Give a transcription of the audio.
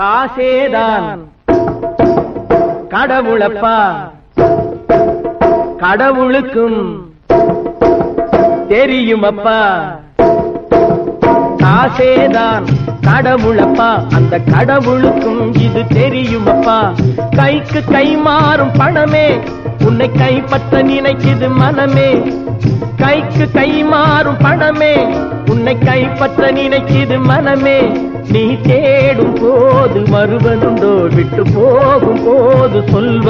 ஆசேதான் கடவுளப்பா, கடவுளுக்கும் தெரியுமப்பா. ஆசேதான் கடவுளப்பா, அந்த கடவுளுக்கும் இது தெரியுமப்பா. கைக்கு கை மாறும் பணமே உன்னை கைப்பற்ற நினைக்குது மனமே. கைக்கு கை மாறும் பணமே உன்னை கைப்பற்ற நினைக்குது மனமே. நீ தேடும் போது வருவதுண்டோ, விட்டு போகும் போது சொல்வது